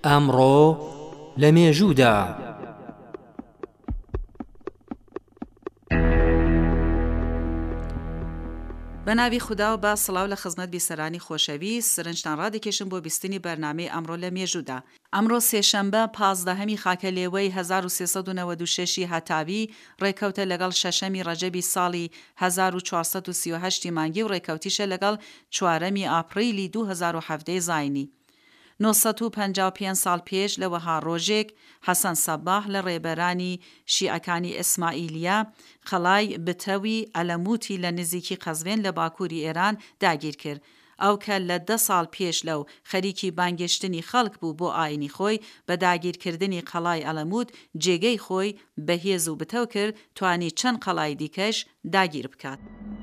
ئەمڕۆ لە مێژوودا بەناوی خوددا و با سڵاو لە خزمەت بیسەرانی خۆشەویست سرنجتان ڕادێکێشم بۆ بیستنی بەرنامەی ئەمڕۆ لە مێژوودا. ئەمڕۆ سێشەمبە 15 خاکەلێوەی 1396 هەتاوی ڕێکەوتە لەگەڵ شەشەمی ڕەجەبی ساڵی 1438 مانگی و ڕێکەوتیشە لەگەڵ 4 ئاپریلی 2017 زاینی. 955 ساڵ پێش لەوەها ڕۆژێک حەسەن سەباح لە ڕێبەرانی شیعەکانی ئیسماعیلیە خەڵای بتەوی ئەلەموتی لە نزیکی قەزوین لە باکووری ئێران داگیر کرد. ئەو کە لە 10 ساڵ پێش لەو خەریکی بانگێشتنی خەڵک بوو بۆ ئاینی خۆی بە داگیرکردنی قەڵای ئەلەموت جێگەی خۆی بەهێز و بتەو کرد توانی چەند قەڵای دیکەش داگیر بکات.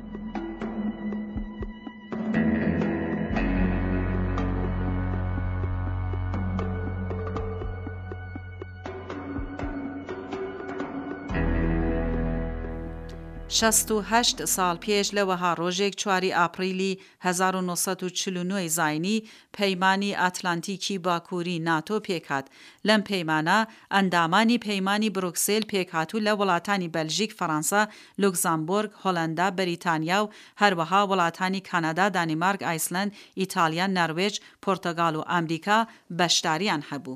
68 ساڵ پێش لەوەها ڕۆژێک 4 ئاپریلی 1949 زاینی پەیمانی ئاتلانتیکی باکووری ناتۆ پێکهات. لەم پەیمانە ئەندامانی پەیمانی بروکسێل پێکهاتوو لە وڵاتانی بەلژیک، فەڕەنسا، لوکزامبۆرگ، هۆڵەندا، بەریتانیا و هەروەها وڵاتانی کانادا، دانیمارک، ئایسلەند، ئیتالیا، نەروێج، پۆرتۆگال و ئەمریکا بەشداریان هەبوو.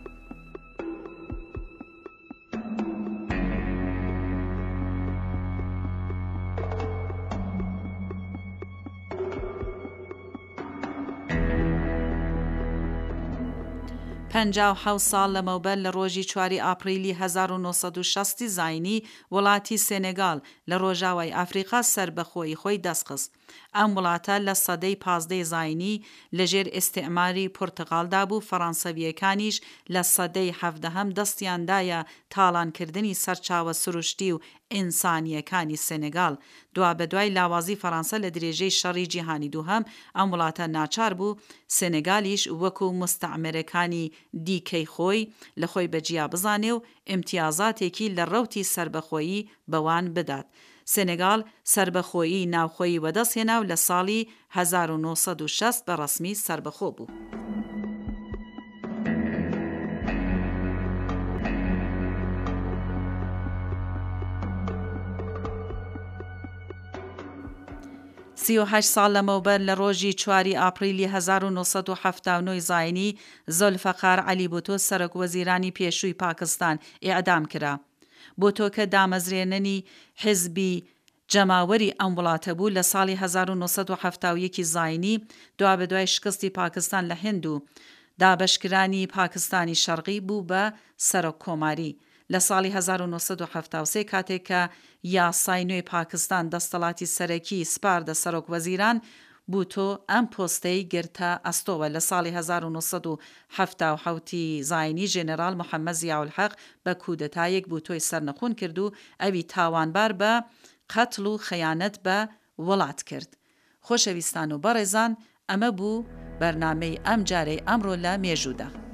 پەنجاو حەوت ساڵ لەمەوبەر لە ڕۆژی 4 ئاپریلی 1960 زاینی وڵاتی سێنێگاڵ لە ڕۆژاوای ئافریقا سەربەخۆیی خۆی دەستخست. ئەم وڵاتە لە سەدەی 15 زاینی لەژێر ئیستیعماری پورتغالدا بوو. فەڕەنسەویەکانیش لە سەدەی 17 دەستیاندایە تاڵانکردنی سەرچاوە سروشتی و ئینسانیەکانی سێنێگاڵ. دوای لاوازی فەڕەنسا لە درێژەی شەڕی جیهانی دووهەم ئەم وڵاتە ناچار بوو سێنێگالیش وەکو مستەعمەرەکانی دیکەی خۆی لە خۆی بەجیا بزانێ و ئیمتیازاتێکی لە ڕەوتی سەربەخۆیی بەوان بدات. سێنێگاڵ سەربەخۆیی ناوخۆیی وەدەستهێنا و لە ساڵی 1960 بە ڕەسمی سەربەخۆ بوو. سی و هەشت ساڵ لەمەوبەر لە ڕۆژی 4 ئاپریلی 1979 زاینی زۆلفەقار عەلی بوتۆ سەرۆکوەزیرانی پێشووی پاکستان ئیعدام کرا. بوتۆ کە دامەزرێننی حیزبی جەماوەری ئەم وڵاتە بوو لە ساڵی 1971 زاینی دوای شکستی پاکستان لە هێند و دابەشکرانی پاکستانی شەرقی بوو بە سەرۆککۆماری. لە ساڵی 1973 کاتێک کە یاسای نوێی پاکستان دەستەڵاتی سەرەکی سپاردە سەرۆکوەزیران بوتۆ ئەم پۆستەی گرتە ئەستۆوە. لە ساڵی 1977 زاینی ژێنەرال محەممەد زیاولحەق بە کودەتایەک بوتۆی سەرنەخۆن کرد و ئەوی تاوانبار بە قەتڵ و خەیانەت بە وڵات کرد. خۆشەویستان و بەڕێزان، ئەمە بوو بەرنامەی ئەم جارەی ئەمڕۆ لە مێژوودا.